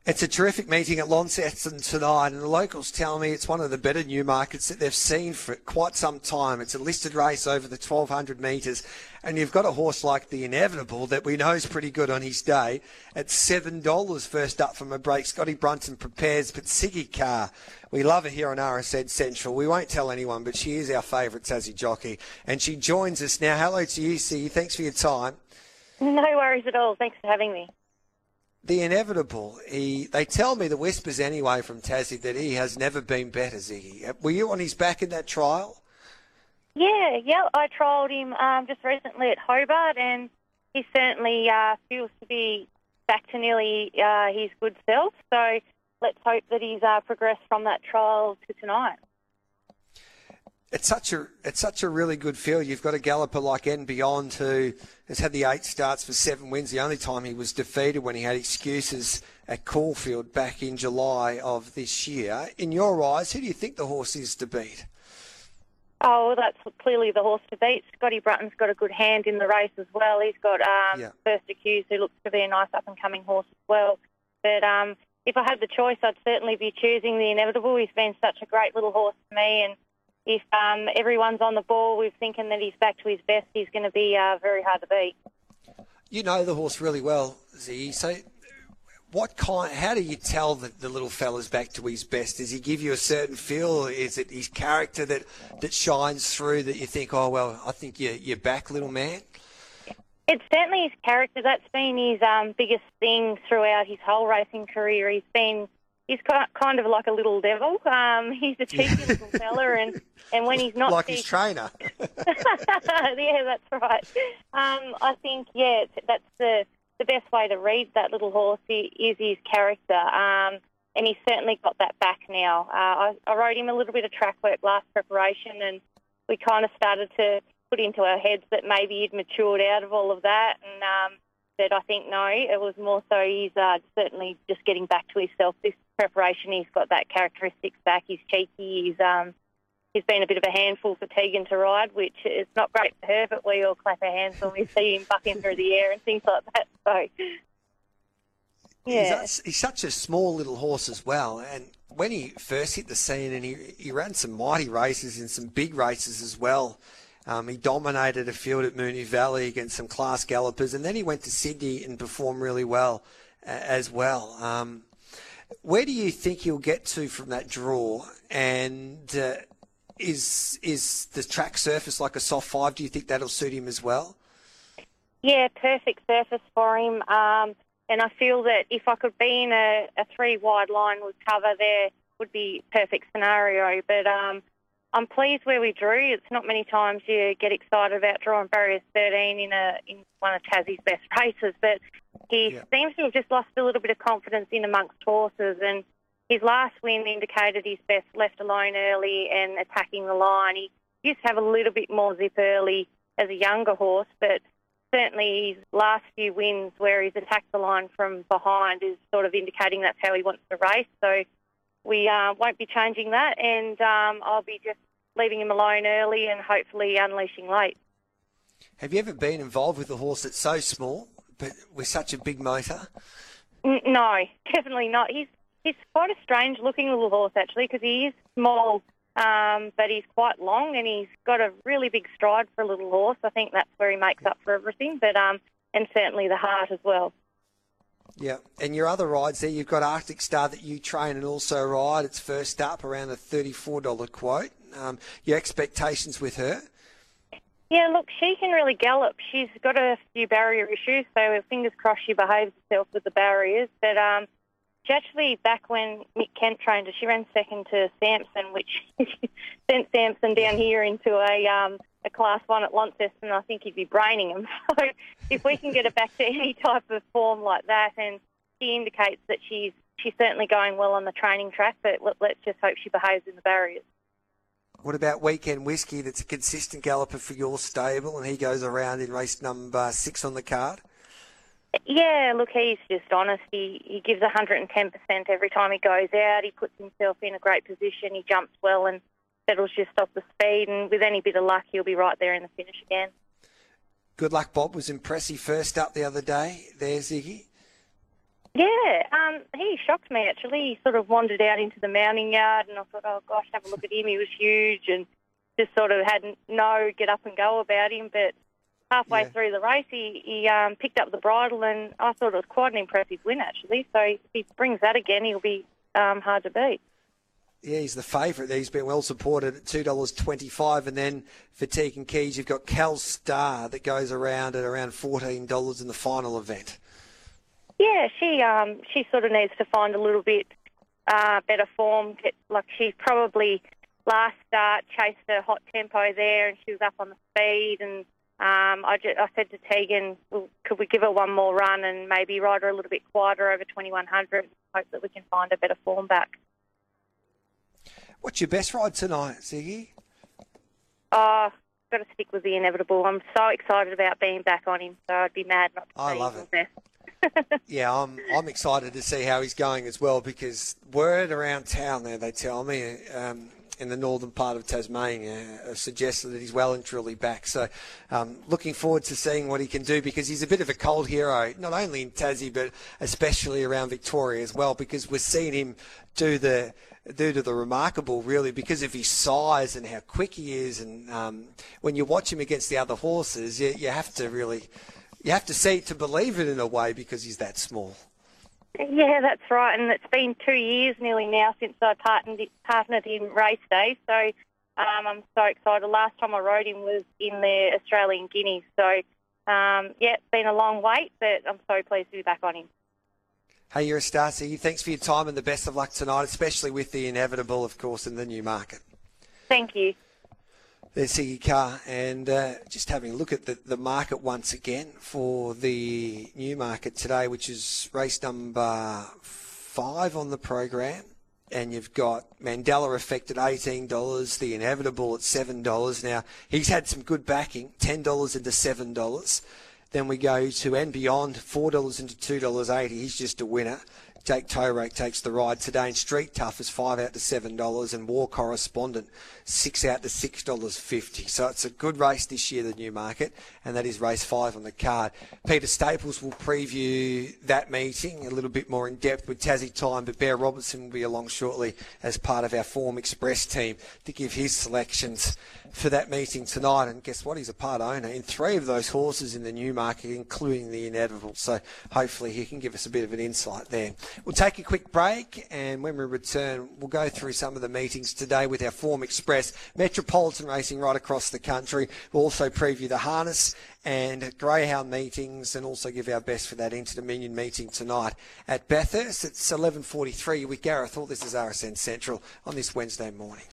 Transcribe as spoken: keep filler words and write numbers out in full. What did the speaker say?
It's a terrific meeting at Launceston tonight, and the locals tell me it's one of the better new markets that they've seen for quite some time. It's a listed race over the twelve hundred metres, and you've got a horse like the Inevitable that we know is pretty good on his day at seven dollars first up from a break. Scotty Brunton prepares, but Siggy Carr, we love her here on R S N Central. We won't tell anyone, but she is our favourite Tassie jockey, and she joins us now. Hello to you, Siggy. Thanks for your time. No worries at all. Thanks for having me. The Inevitable, he, they tell me, the whispers anyway from Tassie, that he has never been better, Ziggy. Were you on his back in that trial? Yeah, yeah. I trialled him um, just recently at Hobart, and he certainly uh, feels to be back to nearly uh, his good self. So let's hope that he's uh, progressed from that trial to tonight. It's such a it's such a really good feel. You've got a galloper like En Beyond who has had the eight starts for seven wins. The only time he was defeated when he had excuses at Caulfield back in July of this year. In your eyes, who do you think the horse is to beat? Oh, well, that's clearly the horse to beat. Scotty Brunton's got a good hand in the race as well. He's got um, yeah. First Accused, who looks to be a nice up-and-coming horse as well. But um, if I had the choice, I'd certainly be choosing the Inevitable. He's been such a great little horse to me, and if um, everyone's on the ball with thinking that he's back to his best, he's going to be uh, very hard to beat. You know the horse really well, Z. So what kind, how do you tell that the little fella's back to his best? Does he give you a certain feel? Is it his character that, that shines through that you think, oh, well, I think you're, you're back, little man? It's certainly his character. That's been his um, biggest thing throughout his whole racing career. He's been... He's kind of like a little devil. Um, he's a cheeky little fella, and, and when he's not like cheeky... his trainer. Yeah, that's right. Um, I think, yeah, that's the the best way to read that little horse is his character, um, and he's certainly got that back now. Uh, I, I rode him a little bit of track work last preparation, and we kind of started to put into our heads that maybe he'd matured out of all of that, and um, but I think no, it was more so he's uh, certainly just getting back to himself this preparation. He's got that characteristics back. He's cheeky. He's um, he's been a bit of a handful for Tegan to ride, which is not great for her, but we all clap our hands when we see him bucking through the air and things like that. So, yeah. He's, he's such a small little horse as well, and when he first hit the scene, and he, he ran some mighty races and some big races as well. Um, he dominated a field at Moonee Valley against some class gallopers, and then he went to Sydney and performed really well uh, as well. Um, where do you think he'll get to from that draw? And uh, is is the track surface like a soft five? Do you think that'll suit him as well? Yeah, perfect surface for him. Um, and I feel that if I could be in a, a three-wide line with cover there, would be perfect scenario. But um, I'm pleased where we drew. It's not many times you get excited about drawing barriers thirteen in a in one of Tassie's best races, but he yeah. seems to have just lost a little bit of confidence in amongst horses, and his last win indicated his best left alone early and attacking the line. He used to have a little bit more zip early as a younger horse, but certainly his last few wins where he's attacked the line from behind is sort of indicating that's how he wants to race. So we uh, won't be changing that, and um, I'll be just leaving him alone early and hopefully unleashing late. Have you ever been involved with a horse that's so small but with such a big motor? No, definitely not. He's he's quite a strange-looking little horse, actually, because he is small, um, but he's quite long, and he's got a really big stride for a little horse. I think that's where he makes up for everything, but um, and certainly the heart as well. Yeah, and your other rides there, you've got Arctic Star that you train and also ride. It's first up, around a thirty-four dollars quote. Um, your expectations with her? Yeah, look, she can really gallop. She's got a few barrier issues, so fingers crossed she behaves herself with the barriers. But um, she actually, back when Mick Kent trained her, she ran second to Sampson, which sent Sampson down here into a um, a class one at Launceston. I think he'd be braining him. So if we can get her back to any type of form like that, and she indicates that she's she's certainly going well on the training track, but let's just hope she behaves in the barriers. What about Weekend Whiskey? That's a consistent galloper for your stable, and he goes around in race number six on the card. Yeah, look, he's just honest. He he gives one hundred ten percent every time he goes out. He puts himself in a great position. He jumps well and settles just off the speed. And with any bit of luck, he'll be right there in the finish again. Good Luck Bob was impressive first up the other day. There's Ziggy. Yeah, um, he shocked me actually. He sort of wandered out into the mounting yard, and I thought, oh gosh, have a look at him. He was huge, and just sort of had no get up and go about him. But halfway Yeah. through the race, he, he um, picked up the bridle, and I thought it was quite an impressive win actually. So if he brings that again, he'll be um, hard to beat. Yeah, he's the favourite there. He's been well supported at two dollars twenty-five. And then for Tegan Keys, you've got Cal Star that goes around at around fourteen dollars in the final event. Yeah, she um she sort of needs to find a little bit uh, better form. Get, like she probably last start chased a hot tempo there, and she was up on the speed. And um, I, just, I said to Tegan, well, could we give her one more run and maybe ride her a little bit quieter over twenty-one hundred? Hope that we can find a better form back. What's your best ride tonight, Ziggy? Oh, got to stick with the inevitable. I'm so excited about being back on him, so I'd be mad not to I see love him it. best. Yeah, I'm I'm excited to see how he's going as well, because word around town there, they tell me, um, in the northern part of Tasmania, uh, suggested that he's well and truly back. So um, looking forward to seeing what he can do, because he's a bit of a cold hero, not only in Tassie, but especially around Victoria as well, because we're seeing him do the due to the remarkable, really, because of his size and how quick he is. And um, when you watch him against the other horses, you, you have to really... You have to see it to believe it in a way, because he's that small. Yeah, that's right. And it's been two years nearly now since I partnered, partnered in race day. So um, I'm so excited. The last time I rode him was in the Australian Guineas. So, um, yeah, it's been a long wait, but I'm so pleased to be back on him. Hey, you're a star, Siggy. Thanks for your time and the best of luck tonight, especially with the inevitable, of course, in the Newmarket. Thank you. There's Siggy Carr, and uh, just having a look at the, the market once again for the Newmarket today, which is race number five on the program. And you've got Mandela Effect at eighteen dollars, the Inevitable at seven dollars. Now, he's had some good backing, ten dollars into seven dollars. Then we go to And Beyond, four dollars into two dollars eighty. He's just a winner. Jake Toerake takes the ride today. And Street Tough is five out to seven dollars. And War Correspondent, six out to six dollars fifty. So it's a good race this year, the Newmarket. And that is race five on the card. Peter Staples will preview that meeting a little bit more in depth with Tassie Time. But Bear Robertson will be along shortly as part of our Form Express team to give his selections for that meeting tonight. And guess what? He's a part owner in three of those horses in the Newmarket, including the Inevitable. So hopefully he can give us a bit of an insight there. We'll take a quick break, and when we return, we'll go through some of the meetings today with our Form Express. Metropolitan racing right across the country. We'll also preview the harness and greyhound meetings, and also give our best for that Inter-Dominion meeting tonight at Bathurst. It's eleven forty-three with Gareth Hall. This is R S N Central on this Wednesday morning.